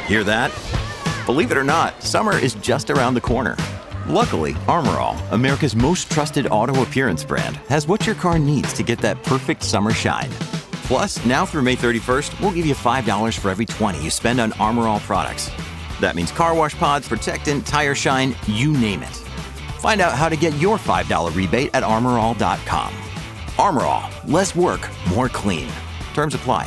Hear that? Believe it or not, summer is just around the corner. Luckily, Armor All, America's most trusted auto appearance brand, has what your car needs to get that perfect summer shine. Plus, now through May 31st, we'll give you $5 for every $20 you spend on Armor All products. That means car wash pods, protectant, tire shine, you name it. Find out how to get your $5 rebate at armorall.com. Armor All, less work, more clean. Terms apply.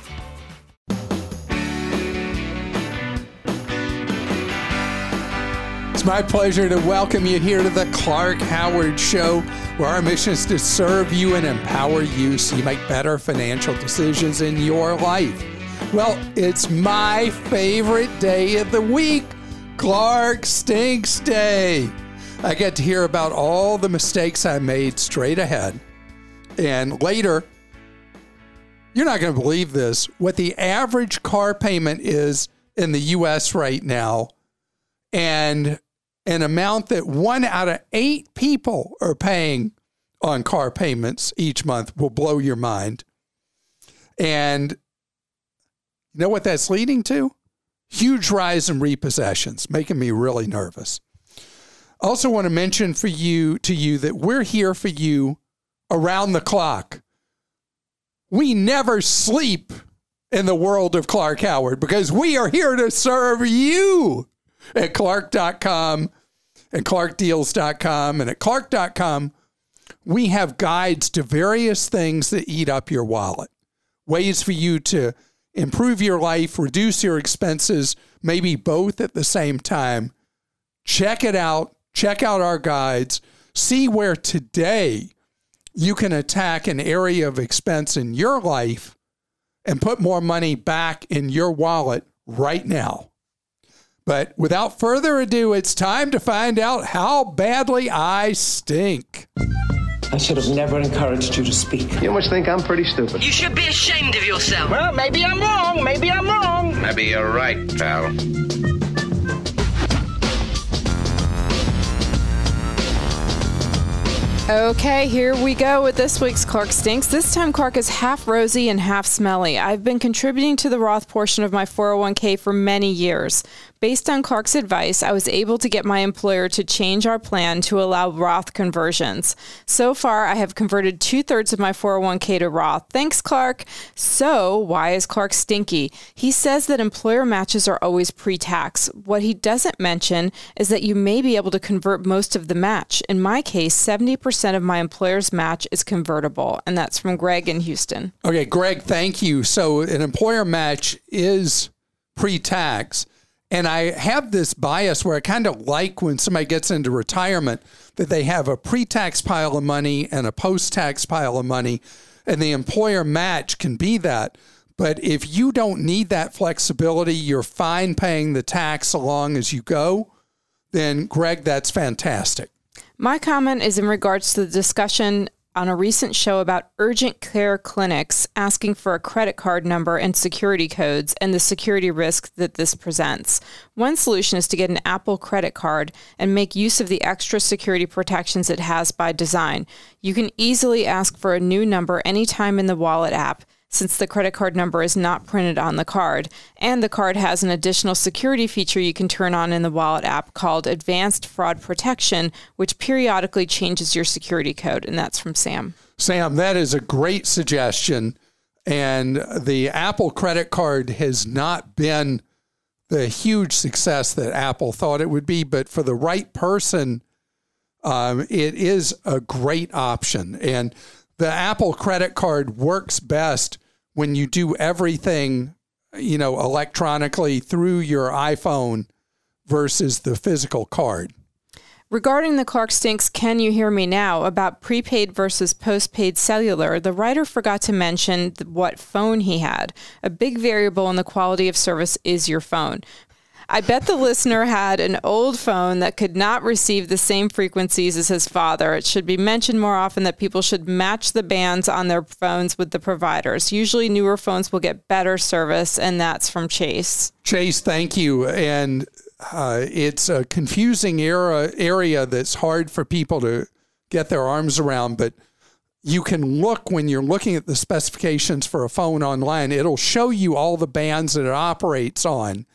It's my pleasure to welcome you here to the Clark Howard Show, where our mission is to serve you and empower you so you make better financial decisions in your life. Well, it's my favorite day of the week, Clark Stinks Day. I get to hear about all the mistakes I made straight ahead. And later, you're not going to believe this, what the average car payment is in the U.S. right now, and an amount that 1 out of 8 people are paying on car payments each month will blow your mind. And you know what that's leading to? Huge rise in repossessions, making me really nervous. I also want to mention to you that we're here for you around the clock. We never sleep in the world of Clark Howard because we are here to serve you at Clark.com and ClarkDeals.com. And at Clark.com, we have guides to various things that eat up your wallet. Ways for you to improve your life, reduce your expenses, maybe both at the same time. Check it out. Check out our guides. See where today you can attack an area of expense in your life and put more money back in your wallet right now. But without further ado, it's time to find out how badly I stink. I should have never encouraged you to speak. You must think I'm pretty stupid. You should be ashamed of yourself. Well, maybe I'm wrong. Maybe I'm wrong. Maybe you're right, pal. Okay, here we go with this week's Clark Stinks. This time, Clark is half rosy and half smelly. I've been contributing to the Roth portion of my 401k for many years. Based on Clark's advice, I was able to get my employer to change our plan to allow Roth conversions. So far, I have converted 2/3 of my 401k to Roth. Thanks, Clark. So, why is Clark stinky? He says that employer matches are always pre-tax. What he doesn't mention is that you may be able to convert most of the match. In my case, 70% of my employer's match is convertible, and that's from Greg in Houston. Okay, Greg, thank you. So an employer match is pre-tax. And I have this bias where I kind of like when somebody gets into retirement that they have a pre-tax pile of money and a post-tax pile of money, and the employer match can be that. But if you don't need that flexibility, you're fine paying the tax along as you go, then Greg, that's fantastic. My comment is in regards to the discussion on a recent show about urgent care clinics asking for a credit card number and security codes and the security risk that this presents. One solution is to get an Apple credit card and make use of the extra security protections it has by design. You can easily ask for a new number anytime in the Wallet app, since the credit card number is not printed on the card, and the card has an additional security feature you can turn on in the Wallet app called Advanced Fraud Protection, which periodically changes your security code, and that's from Sam. Sam, that is a great suggestion, and the Apple credit card has not been the huge success that Apple thought it would be, but for the right person, it is a great option, and the Apple credit card works best when you do everything, electronically through your iPhone versus the physical card. Regarding the Clark Stinks Can You Hear Me Now about prepaid versus postpaid cellular, the writer forgot to mention what phone he had. A big variable in the quality of service is your phone. I bet the listener had an old phone that could not receive the same frequencies as his father. It should be mentioned more often that people should match the bands on their phones with the providers. Usually newer phones will get better service, and that's from Chase. Chase, thank you. And it's a confusing area that's hard for people to get their arms around, but you can look when you're looking at the specifications for a phone online. It'll show you all the bands that it operates on.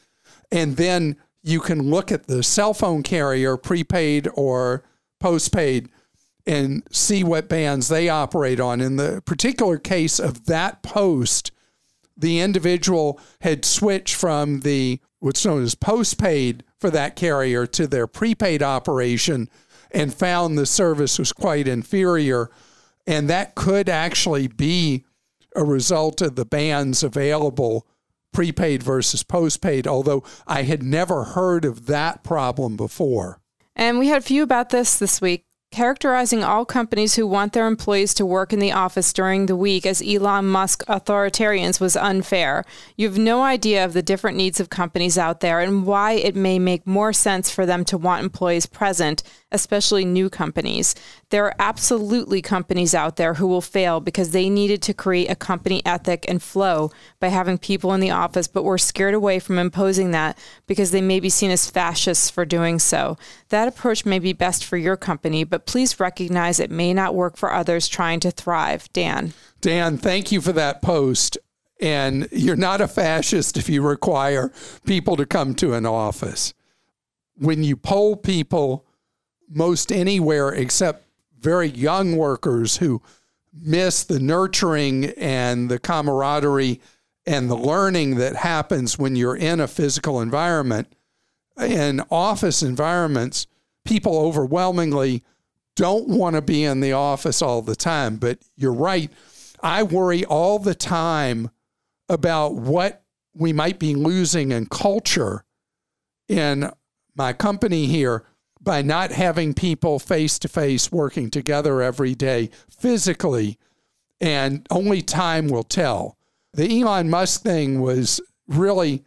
And then you can look at the cell phone carrier, prepaid or postpaid, and see what bands they operate on. In the particular case of that post, the individual had switched from the what's known as postpaid for that carrier to their prepaid operation and found the service was quite inferior. And that could actually be a result of the bands available, prepaid versus postpaid, although I had never heard of that problem before. And we had a few about this week. Characterizing all companies who want their employees to work in the office during the week as Elon Musk authoritarians was unfair. You have no idea of the different needs of companies out there and why it may make more sense for them to want employees present, especially new companies. There are absolutely companies out there who will fail because they needed to create a company ethic and flow by having people in the office, but were scared away from imposing that because they may be seen as fascists for doing so. That approach may be best for your company, but please recognize it may not work for others trying to thrive. Dan, thank you for that post. And you're not a fascist if you require people to come to an office. When you poll people most anywhere except very young workers who miss the nurturing and the camaraderie and the learning that happens when you're in a physical environment, in office environments, people overwhelmingly don't want to be in the office all the time. But you're right. I worry all the time about what we might be losing in culture in my company here by not having people face-to-face working together every day physically, and only time will tell. The Elon Musk thing was really,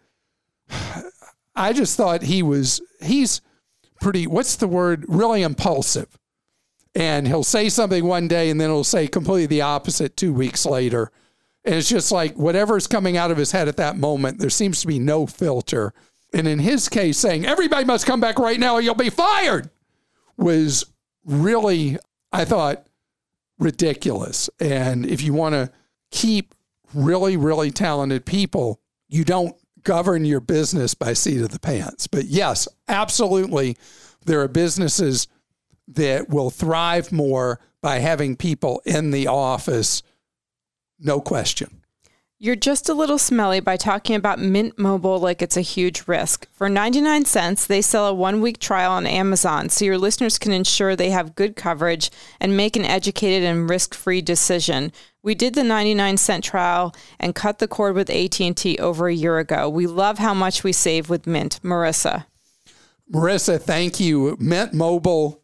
I just thought he's pretty, what's the word, really impulsive. And he'll say something one day and then he'll say completely the opposite 2 weeks later. And it's just like whatever's coming out of his head at that moment, there seems to be no filter. And in his case, saying, everybody must come back right now or you'll be fired, was really, I thought, ridiculous. And if you want to keep really, really talented people, you don't govern your business by seat of the pants. But yes, absolutely, there are businesses that will thrive more by having people in the office, no question. You're just a little smelly by talking about Mint Mobile like it's a huge risk. For 99 cents, they sell a 1-week trial on Amazon so your listeners can ensure they have good coverage and make an educated and risk-free decision. We did the 99-cent trial and cut the cord with AT&T over a year ago. We love how much we save with Mint. Marissa, thank you. Mint Mobile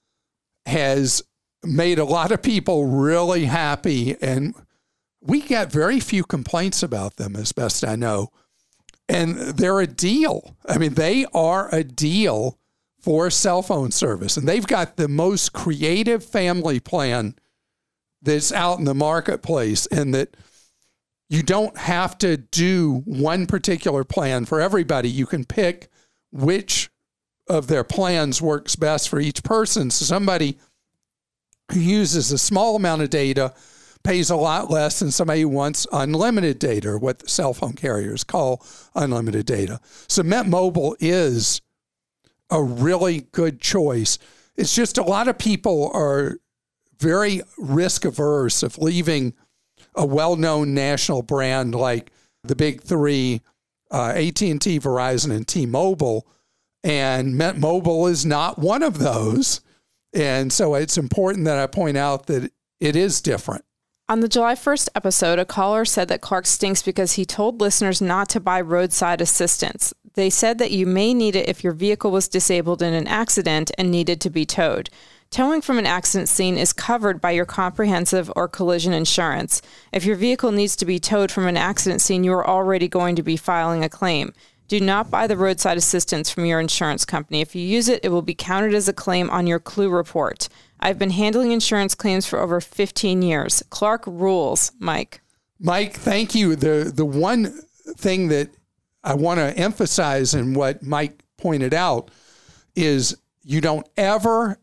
has made a lot of people really happy, and we get very few complaints about them, as best I know. And they're a deal. I mean, they are a deal for cell phone service. And they've got the most creative family plan that's out in the marketplace, and that you don't have to do one particular plan for everybody. You can pick which of their plans works best for each person. So somebody who uses a small amount of data pays a lot less than somebody who wants unlimited data, or what the cell phone carriers call unlimited data. So Mint Mobile is a really good choice. It's just a lot of people are very risk averse of leaving a well-known national brand like the big three, AT&T, Verizon, and T-Mobile. And Mint Mobile is not one of those. And so it's important that I point out that it is different. On the July 1st episode, a caller said that Clark stinks because he told listeners not to buy roadside assistance. They said that you may need it if your vehicle was disabled in an accident and needed to be towed. Towing from an accident scene is covered by your comprehensive or collision insurance. If your vehicle needs to be towed from an accident scene, you are already going to be filing a claim. Do not buy the roadside assistance from your insurance company. If you use it, it will be counted as a claim on your CLUE report. I've been handling insurance claims for over 15 years. Clark rules. Mike, thank you. The one thing that I want to emphasize in what Mike pointed out is you don't ever,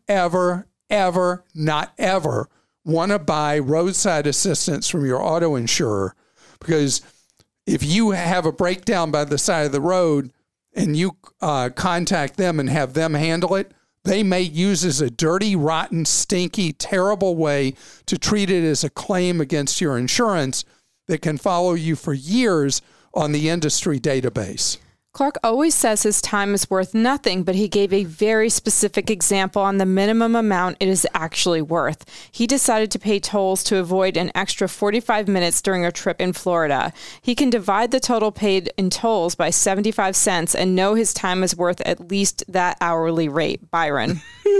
not ever want to buy roadside assistance from your auto insurer, because if you have a breakdown by the side of the road and you contact them and have them handle it, they may use as a dirty, rotten, stinky, terrible way to treat it as a claim against your insurance that can follow you for years on the industry database. Clark always says his time is worth nothing, but he gave a very specific example on the minimum amount it is actually worth. He decided to pay tolls to avoid an extra 45 minutes during a trip in Florida. He can divide the total paid in tolls by 75 cents and know his time is worth at least that hourly rate. Byron.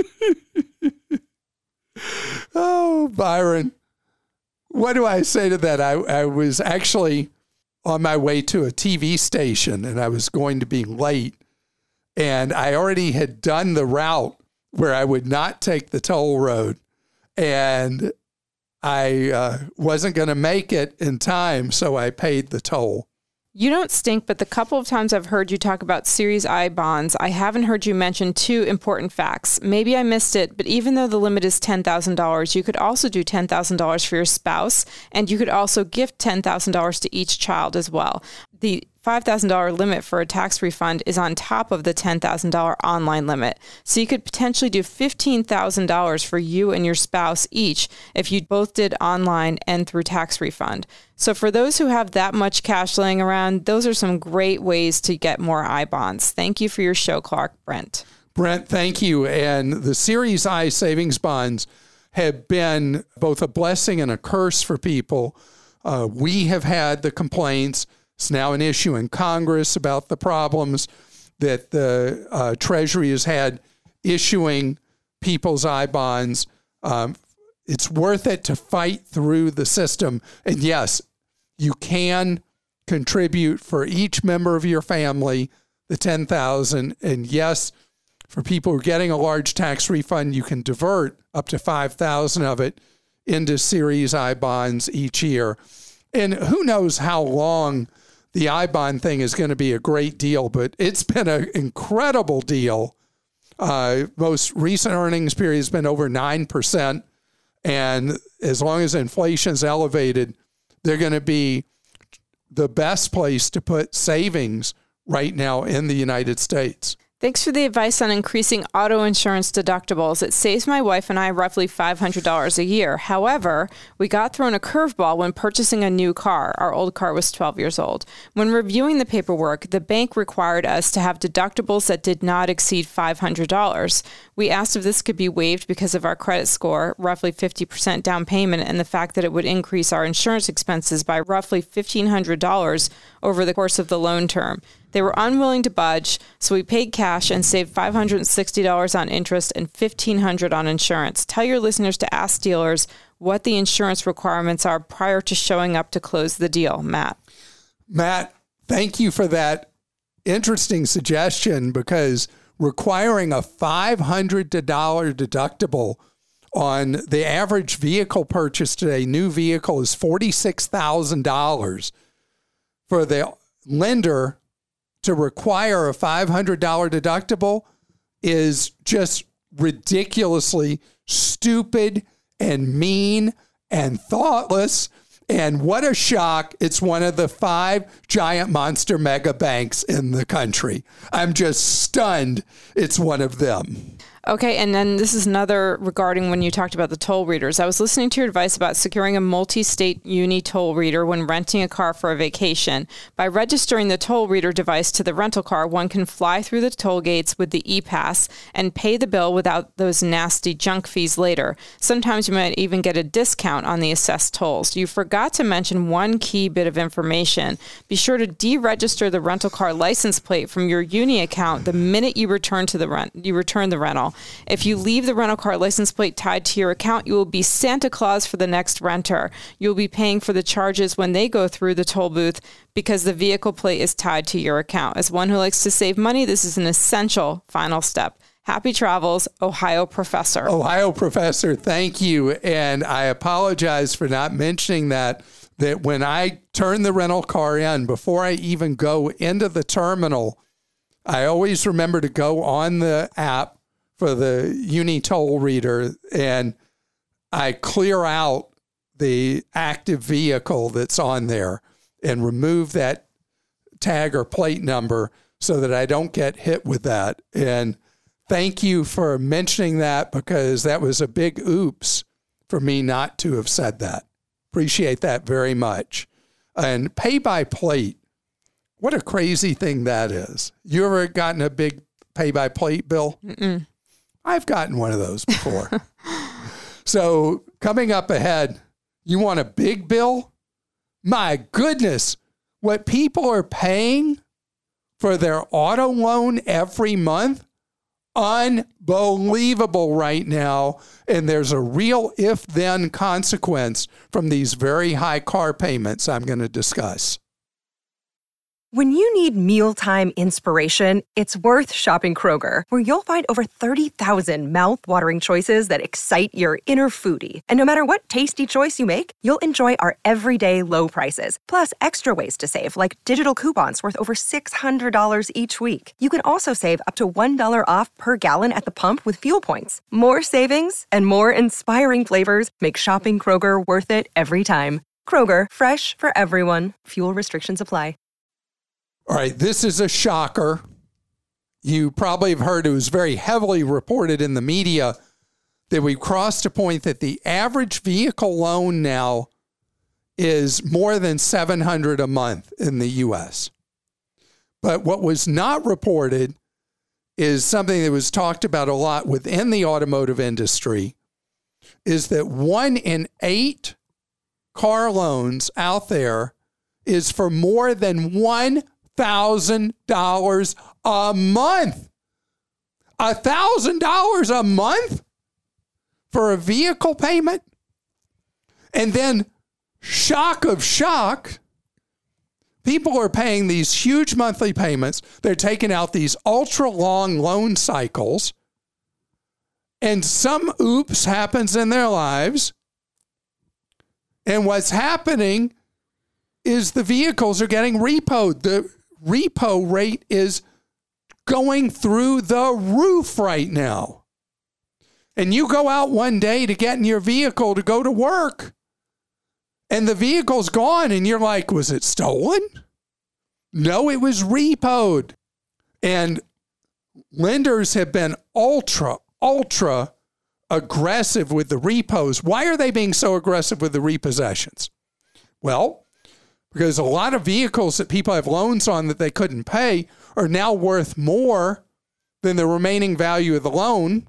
Oh, Byron. What do I say to that? I was actually on my way to a TV station and I was going to be late, and I already had done the route where I would not take the toll road, and I wasn't going to make it in time, so I paid the toll. You don't stink, but the couple of times I've heard you talk about Series I bonds, I haven't heard you mention two important facts. Maybe I missed it, but even though the limit is $10,000, you could also do $10,000 for your spouse, and you could also gift $10,000 to each child as well. The $5,000 limit for a tax refund is on top of the $10,000 online limit. So you could potentially do $15,000 for you and your spouse each if you both did online and through tax refund. So for those who have that much cash laying around, those are some great ways to get more I bonds. Thank you for your show, Clark. Brent. Brent, thank you. And the Series I savings bonds have been both a blessing and a curse for people. We have had the complaints. It's now an issue in Congress about the problems that the Treasury has had issuing people's I bonds. It's worth it to fight through the system. And yes, you can contribute for each member of your family the $10,000. And yes, for people who are getting a large tax refund, you can divert up to $5,000 of it into Series I bonds each year. And who knows how long the I bond thing is going to be a great deal, but it's been an incredible deal. Most recent earnings period has been over 9%. And as long as inflation is elevated, they're going to be the best place to put savings right now in the United States. Thanks for the advice on increasing auto insurance deductibles. It saves my wife and I roughly $500 a year. However, we got thrown a curveball when purchasing a new car. Our old car was 12 years old. When reviewing the paperwork, the bank required us to have deductibles that did not exceed $500. We asked if this could be waived because of our credit score, roughly 50% down payment, and the fact that it would increase our insurance expenses by roughly $1,500 over the course of the loan term. They were unwilling to budge, so we paid cash and saved $560 on interest and $1,500 on insurance. Tell your listeners to ask dealers what the insurance requirements are prior to showing up to close the deal. Matt, thank you for that interesting suggestion, because requiring a $500 deductible on the average vehicle purchase today, new vehicle, is $46,000. For the lender to require a $500 deductible is just ridiculously stupid and mean and thoughtless. And what a shock. It's one of the 5 giant monster mega banks in the country. I'm just stunned it's one of them. Okay, and then this is another regarding when you talked about the toll readers. I was listening to your advice about securing a multi-state uni toll reader when renting a car for a vacation. By registering the toll reader device to the rental car, one can fly through the toll gates with the e-pass and pay the bill without those nasty junk fees later. Sometimes you might even get a discount on the assessed tolls. You forgot to mention one key bit of information. Be sure to deregister the rental car license plate from your uni account the minute you return the rental. If you leave the rental car license plate tied to your account, you will be Santa Claus for the next renter. You'll be paying for the charges when they go through the toll booth because the vehicle plate is tied to your account. As one who likes to save money, this is an essential final step. Happy travels, Ohio Professor. Ohio Professor, thank you. And I apologize for not mentioning that when I turn the rental car in, before I even go into the terminal, I always remember to go on the app for the uni toll reader, and I clear out the active vehicle that's on there and remove that tag or plate number so that I don't get hit with that. And thank you for mentioning that, because that was a big oops for me not to have said that. Appreciate that very much. And pay by plate, what a crazy thing that is. You ever gotten a big pay by plate bill? Mm-mm. I've gotten one of those before. So coming up ahead, you want a big bill? My goodness, what people are paying for their auto loan every month, unbelievable right now. And there's a real if-then consequence from these very high car payments I'm going to discuss. When you need mealtime inspiration, it's worth shopping Kroger, where you'll find over 30,000 mouth-watering choices that excite your inner foodie. And no matter what tasty choice you make, you'll enjoy our everyday low prices, plus extra ways to save, like digital coupons worth over $600 each week. You can also save up to $1 off per gallon at the pump with fuel points. More savings and more inspiring flavors make shopping Kroger worth it every time. Kroger, fresh for everyone. Fuel restrictions apply. All right, this is a shocker. You probably have heard, it was very heavily reported in the media, that we've crossed a point that the average vehicle loan now is more than $700 a month in the U.S. But what was not reported is something that was talked about a lot within the automotive industry, is that 1 in 8 car loans out there is for more than $1,000 a month. $1,000 a month for a vehicle payment? And then, shock of shock, people are paying these huge monthly payments. They're taking out these ultra long loan cycles. And some oops happens in their lives. And what's happening is the vehicles are getting repoed. The repo rate is going through the roof right now. And you go out one day to get in your vehicle to go to work, and the vehicle's gone, and you're like, was it stolen? No, it was repoed. And lenders have been ultra aggressive with the repos. Why are they being so aggressive with the repossessions? Well, because a lot of vehicles that people have loans on that they couldn't pay are now worth more than the remaining value of the loan.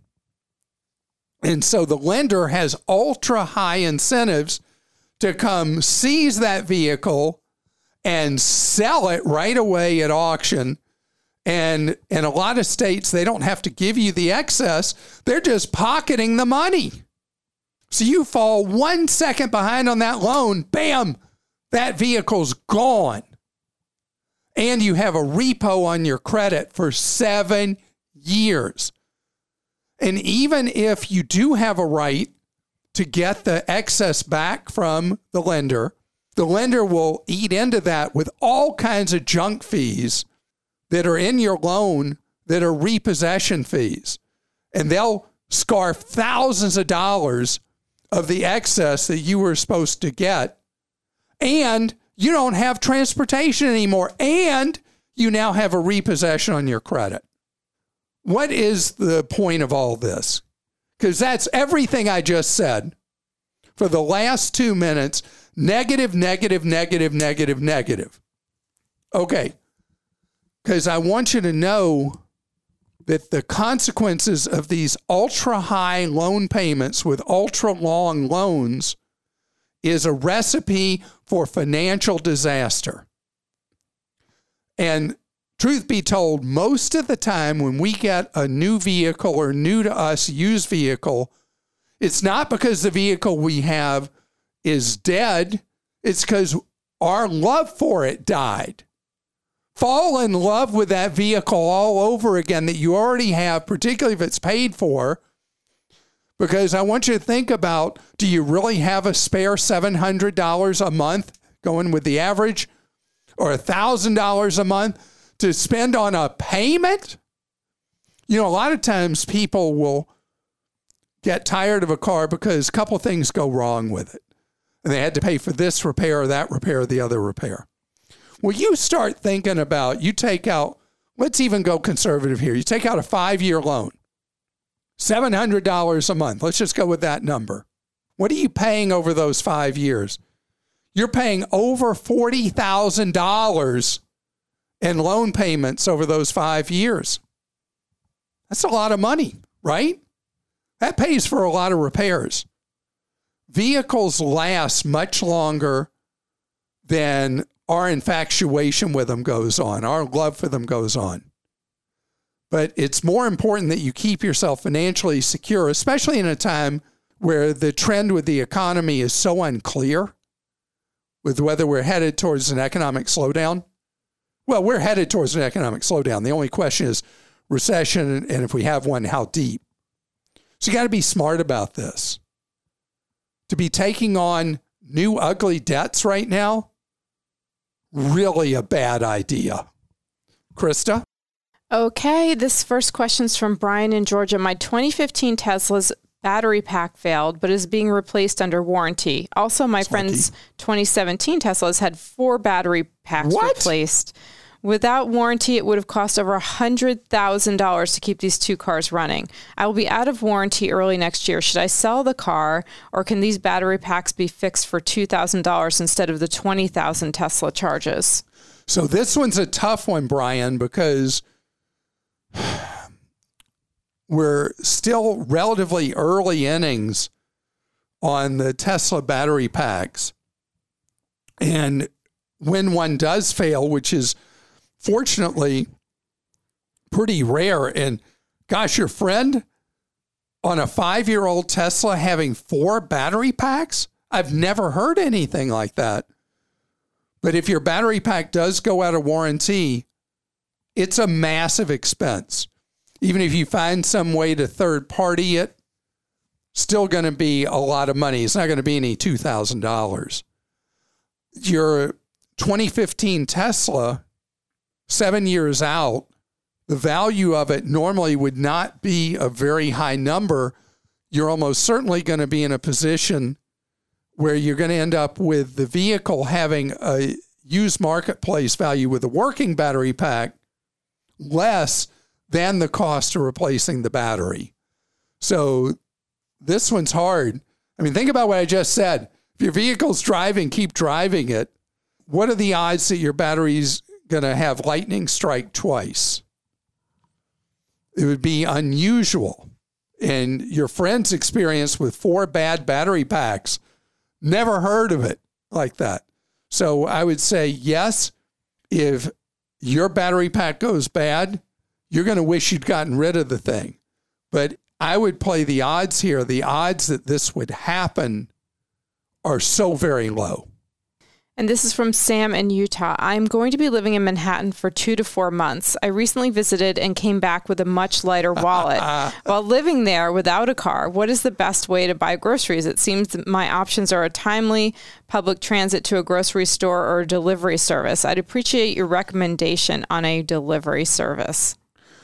And so the lender has ultra high incentives to come seize that vehicle and sell it right away at auction. And in a lot of states, they don't have to give you the excess. They're just pocketing the money. So you fall 1 second behind on that loan, bam, that vehicle's gone. And you have a repo on your credit for 7 years. And even if you do have a right to get the excess back from the lender will eat into that with all kinds of junk fees that are in your loan that are repossession fees. And they'll scarf thousands of dollars of the excess that you were supposed to get. And you don't have transportation anymore. And you now have a repossession on your credit. What is the point of all this? Because that's everything I just said for the last 2 minutes. Negative. Okay. Because I want you to know that the consequences of these ultra high loan payments with ultra long loans is a recipe for financial disaster. And truth be told, most of the time when we get a new vehicle or new to us used vehicle, it's not because the vehicle we have is dead. It's because our love for it died. Fall in love with that vehicle all over again that you already have, particularly if it's paid for. Because I want you to think about, do you really have a spare $700 a month going with the average, or $1,000 a month to spend on a payment? You know, a lot of times people will get tired of a car because a couple things go wrong with it. And they had to pay for this repair, or that repair, or the other repair. Well, you start thinking about, you take out, let's even go conservative here. You take out a 5-year loan, $700 a month. Let's just go with that number. What are you paying over those 5 years? You're paying over $40,000 in loan payments over those 5 years. That's a lot of money, right? That pays for a lot of repairs. Vehicles last much longer than our infatuation with them goes on, our love for them goes on. But it's more important that you keep yourself financially secure, especially in a time where the trend with the economy is so unclear, with whether we're headed towards an economic slowdown. Well, we're headed towards an economic slowdown. The only question is recession, and if we have one, how deep. So you got to be smart about this. To be taking on new ugly debts right now, really a bad idea. Krista? Okay, this first question's from Brian in Georgia. My 2015 Tesla's battery pack failed, but is being replaced under warranty. Also, my friend's 2017 Tesla has had 4 battery packs replaced. Without warranty, it would have cost over $100,000 to keep these 2 cars running. I will be out of warranty early next year. Should I sell the car, or can these battery packs be fixed for $2,000 instead of the $20,000 Tesla charges? So this one's a tough one, Brian, because we're still relatively early innings on the Tesla battery packs. And when one does fail, which is fortunately pretty rare, and gosh, your friend on a 5-year-old Tesla having 4 battery packs? I've never heard anything like that. But if your battery pack does go out of warranty, it's a massive expense. Even if you find some way to third party it, still going to be a lot of money. It's not going to be any $2,000. Your 2015 Tesla, 7 years out, the value of it normally would not be a very high number. You're almost certainly going to be in a position where you're going to end up with the vehicle having a used marketplace value with a working battery pack less than the cost of replacing the battery. So this one's hard. I mean, think about what I just said. If your vehicle's driving, keep driving it. What are the odds that your battery's going to have lightning strike twice? It would be unusual. And your friend's experience with 4 bad battery packs, never heard of it like that. So I would say, yes, if your battery pack goes bad, you're going to wish you'd gotten rid of the thing. But I would play the odds here. The odds that this would happen are so very low. And this is from Sam in Utah. I'm going to be living in Manhattan for 2 to 4 months. I recently visited and came back with a much lighter wallet. While living there without a car, what is the best way to buy groceries? It seems that my options are a timely public transit to a grocery store or a delivery service. I'd appreciate your recommendation on a delivery service.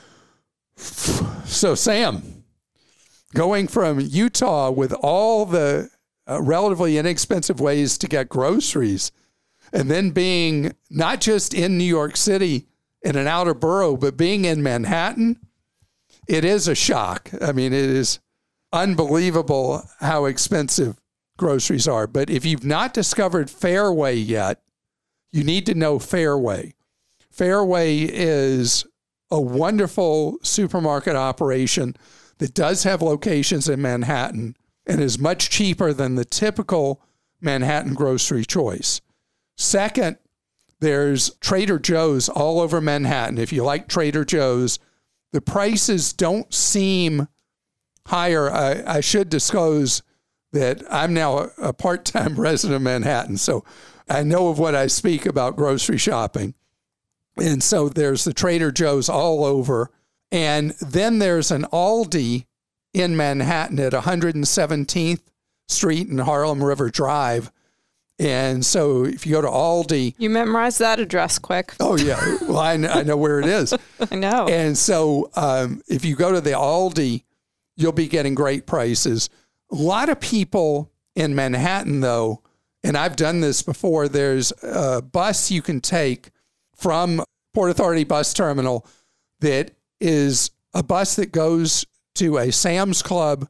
So, Sam, going from Utah with all the relatively inexpensive ways to get groceries, and then being not just in New York City in an outer borough, but being in Manhattan, it is a shock. I mean, it is unbelievable how expensive groceries are. But if you've not discovered Fairway yet, you need to know Fairway. Fairway is a wonderful supermarket operation that does have locations in Manhattan and is much cheaper than the typical Manhattan grocery choice. Second, there's Trader Joe's all over Manhattan. If you like Trader Joe's, the prices don't seem higher. I should disclose that I'm now a part-time resident of Manhattan, so I know of what I speak about grocery shopping. And so there's the Trader Joe's all over. And then there's an Aldi in Manhattan at 117th Street and Harlem River Drive. And so if you go to Aldi... You memorized that address quick. Oh, yeah. Well, I know where it is. I know. And so if you go to the Aldi, you'll be getting great prices. A lot of people in Manhattan, though, and I've done this before, there's a bus you can take from Port Authority Bus Terminal that is a bus that goes to a Sam's Club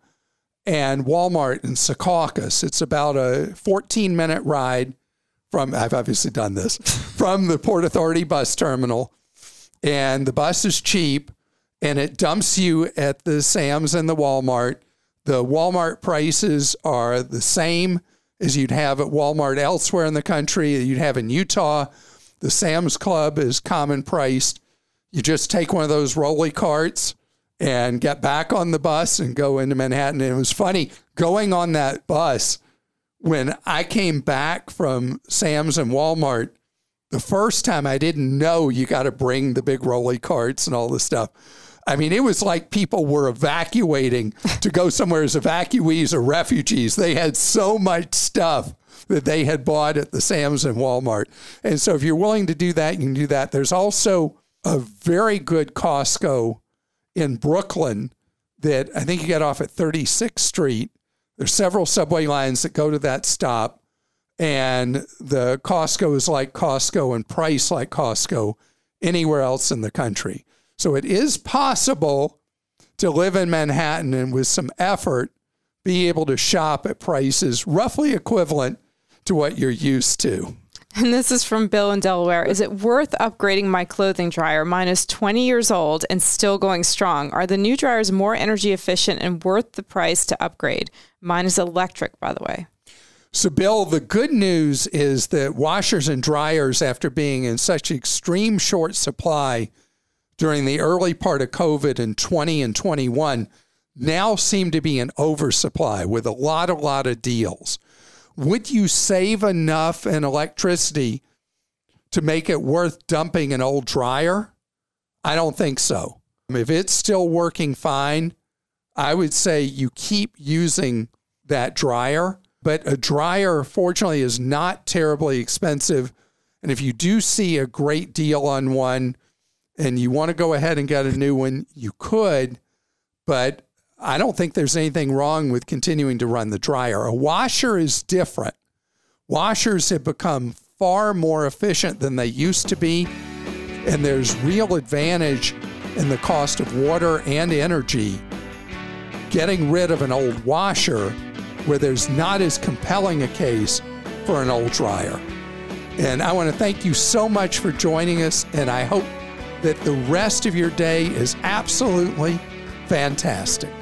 and Walmart in Secaucus. It's about a 14-minute ride from, I've obviously done this, from the Port Authority Bus Terminal. And the bus is cheap, and it dumps you at the Sam's and the Walmart. The Walmart prices are the same as you'd have at Walmart elsewhere in the country, you'd have in Utah. The Sam's Club is common priced. You just take one of those rolly carts and get back on the bus and go into Manhattan. And it was funny going on that bus when I came back from Sam's and Walmart. The first time I didn't know you got to bring the big rolly carts and all this stuff. I mean, it was like people were evacuating to go somewhere as evacuees or refugees. They had so much stuff that they had bought at the Sam's and Walmart. And so if you're willing to do that, you can do that. There's also a very good Costco in Brooklyn that I think you get off at 36th Street. There's several subway lines that go to that stop. And the Costco is like Costco and price like Costco anywhere else in the country. So it is possible to live in Manhattan and with some effort, be able to shop at prices roughly equivalent to what you're used to. And this is from Bill in Delaware. Is it worth upgrading my clothing dryer? Mine is 20 years old and still going strong. Are the new dryers more energy efficient and worth the price to upgrade? Mine is electric, by the way. So, Bill, the good news is that washers and dryers, after being in such extreme short supply during the early part of COVID in 20 and 21, now seem to be in oversupply with a lot of deals. Would you save enough in electricity to make it worth dumping an old dryer? I don't think so. If it's still working fine, I would say you keep using that dryer. But a dryer, fortunately, is not terribly expensive. And if you do see a great deal on one and you want to go ahead and get a new one, you could. But I don't think there's anything wrong with continuing to run the dryer. A washer is different. Washers have become far more efficient than they used to be. And there's real advantage in the cost of water and energy getting rid of an old washer where there's not as compelling a case for an old dryer. And I want to thank you so much for joining us, and I hope that the rest of your day is absolutely fantastic.